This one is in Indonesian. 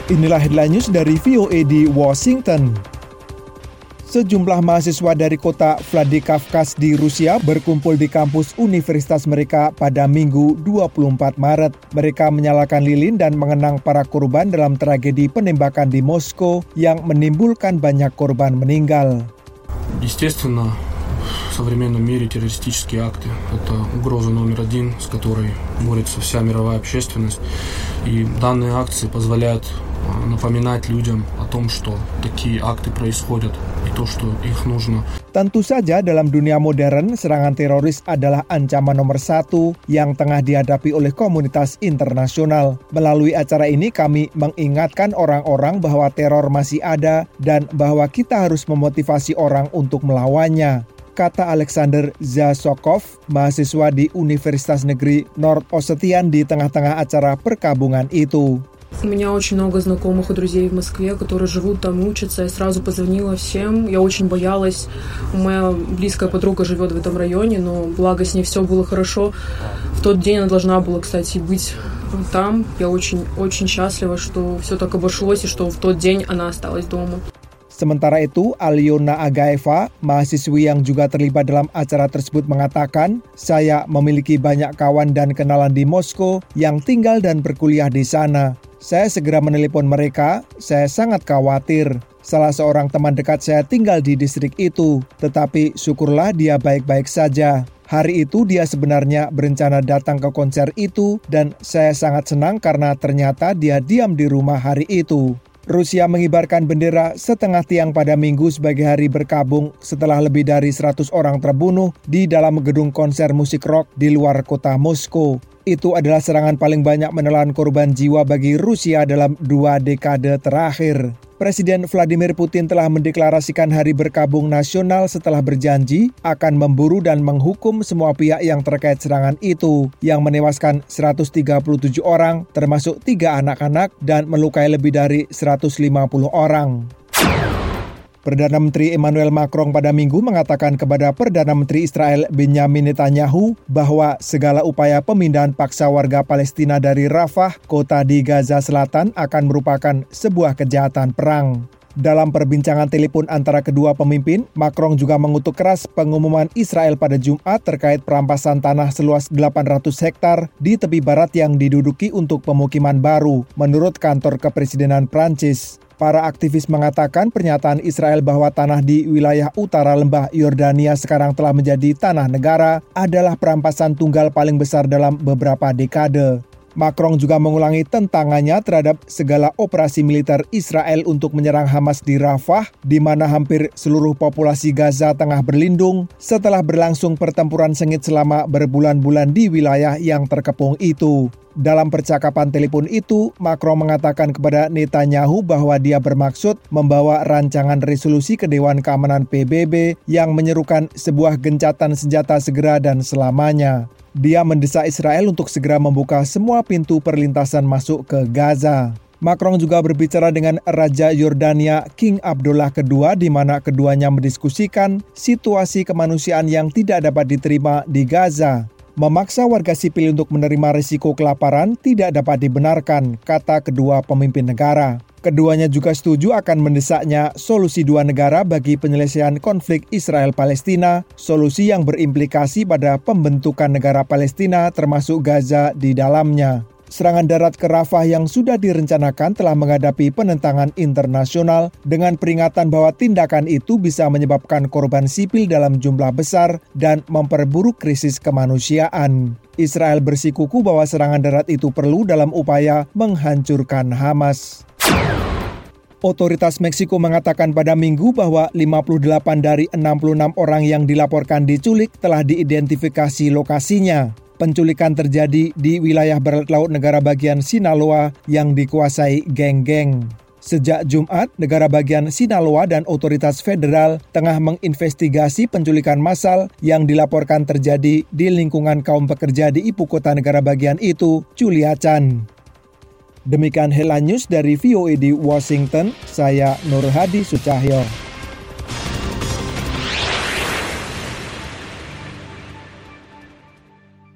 Inilah headline news dari VOA di Washington. Sejumlah mahasiswa dari kota Vladikavkaz di Rusia berkumpul di kampus universitas mereka pada Minggu 24 Maret. Mereka menyalakan lilin dan mengenang para korban dalam tragedi penembakan di Moskow yang menimbulkan banyak korban meninggal. Естественно, в современном мире террористические акты – это угроза номер один, с которой борется вся мировая общественность. И данные акции позволяют напоминать людям о том, что такие акты происходят и то, что их нужно. Tentu saja dalam dunia modern, serangan teroris adalah ancaman nomor satu yang tengah dihadapi oleh komunitas internasional. Melalui acara ini kami mengingatkan orang-orang bahwa teror masih ada dan bahwa kita harus memotivasi orang untuk melawannya, kata Alexander Zasokov, mahasiswa di Universitas Negeri North Ossetian di tengah-tengah acara perkabungan itu. У меня очень много знакомых и друзей в Москве, которые живут там и учатся. Я сразу позвонила всем. Я очень боялась. Моя близкая подруга живет в этом районе, но благо с ней все было хорошо. В тот день она должна была, кстати, быть там. Я очень счастлива, что все так обошлось и что в тот день она осталась дома. Sementara itu, Alyona Agaeva, mahasiswi yang juga terlibat dalam acara tersebut mengatakan, saya memiliki banyak kawan dan kenalan di Moskow yang tinggal dan berkuliah di sana. Saya segera menelepon mereka, saya sangat khawatir. Salah seorang teman dekat saya tinggal di distrik itu, tetapi syukurlah dia baik-baik saja. Hari itu dia sebenarnya berencana datang ke konser itu dan saya sangat senang karena ternyata dia diam di rumah hari itu. Rusia mengibarkan bendera setengah tiang pada Minggu sebagai hari berkabung setelah lebih dari 100 orang terbunuh di dalam gedung konser musik rock di luar kota Moskow. Itu adalah serangan paling banyak menelan korban jiwa bagi Rusia dalam 2 dekade terakhir. Presiden Vladimir Putin telah mendeklarasikan hari berkabung nasional setelah berjanji akan memburu dan menghukum semua pihak yang terkait serangan itu, yang menewaskan 137 orang, termasuk 3 anak-anak, dan melukai lebih dari 150 orang. Perdana Menteri Emmanuel Macron pada Minggu mengatakan kepada Perdana Menteri Israel Benjamin Netanyahu bahwa segala upaya pemindahan paksa warga Palestina dari Rafah, kota di Gaza Selatan, akan merupakan sebuah kejahatan perang. Dalam perbincangan telepon antara kedua pemimpin, Macron juga mengutuk keras pengumuman Israel pada Jumat terkait perampasan tanah seluas 800 hektar di tepi barat yang diduduki untuk pemukiman baru, menurut kantor kepresidenan Prancis. Para aktivis mengatakan pernyataan Israel bahwa tanah di wilayah utara lembah Yordania sekarang telah menjadi tanah negara adalah perampasan tunggal paling besar dalam beberapa dekade. Macron juga mengulangi tentangannya terhadap segala operasi militer Israel untuk menyerang Hamas di Rafah, di mana hampir seluruh populasi Gaza tengah berlindung setelah berlangsung pertempuran sengit selama berbulan-bulan di wilayah yang terkepung itu. Dalam percakapan telepon itu, Macron mengatakan kepada Netanyahu bahwa dia bermaksud membawa rancangan resolusi ke Dewan Keamanan PBB yang menyerukan sebuah gencatan senjata segera dan selamanya. Dia mendesak Israel untuk segera membuka semua pintu perlintasan masuk ke Gaza. Macron juga berbicara dengan Raja Yordania King Abdullah II, di mana keduanya mendiskusikan situasi kemanusiaan yang tidak dapat diterima di Gaza. Memaksa warga sipil untuk menerima risiko kelaparan tidak dapat dibenarkan, kata kedua pemimpin negara. Keduanya juga setuju akan mendesaknya solusi 2 negara bagi penyelesaian konflik Israel-Palestina, solusi yang berimplikasi pada pembentukan negara Palestina termasuk Gaza di dalamnya. Serangan darat ke Rafah yang sudah direncanakan telah menghadapi penentangan internasional dengan peringatan bahwa tindakan itu bisa menyebabkan korban sipil dalam jumlah besar dan memperburuk krisis kemanusiaan. Israel bersikukuh bahwa serangan darat itu perlu dalam upaya menghancurkan Hamas. Otoritas Meksiko mengatakan pada Minggu bahwa 58 dari 66 orang yang dilaporkan diculik telah diidentifikasi lokasinya. Penculikan terjadi di wilayah barat laut negara bagian Sinaloa yang dikuasai geng-geng. Sejak Jumat, negara bagian Sinaloa dan otoritas federal tengah menginvestigasi penculikan massal yang dilaporkan terjadi di lingkungan kaum pekerja di ibu kota negara bagian itu, Culiacan. Demikian headline news dari VOA di Washington, saya Nur Hadi Sucahyo.